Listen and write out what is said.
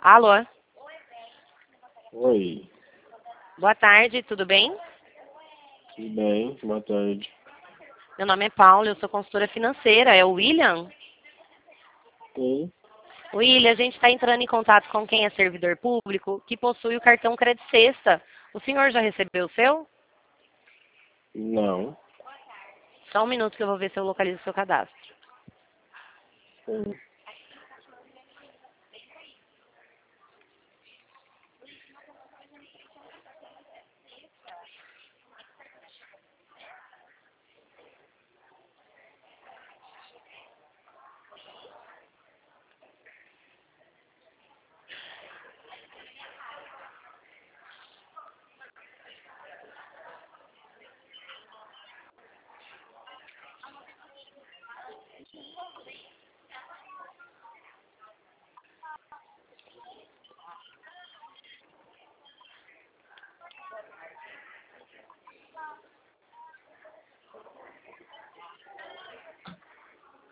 Alô, Oi, boa tarde, tudo bem? tudo bem? Boa tarde. Meu nome é Paula, eu sou consultora financeira, é o William? Sim? William, a gente está entrando em contato com quem é servidor público que possui o cartão Credit Sexta. O senhor já recebeu o seu? Não. Só um minuto que eu vou ver se eu localizo o seu cadastro. Sim.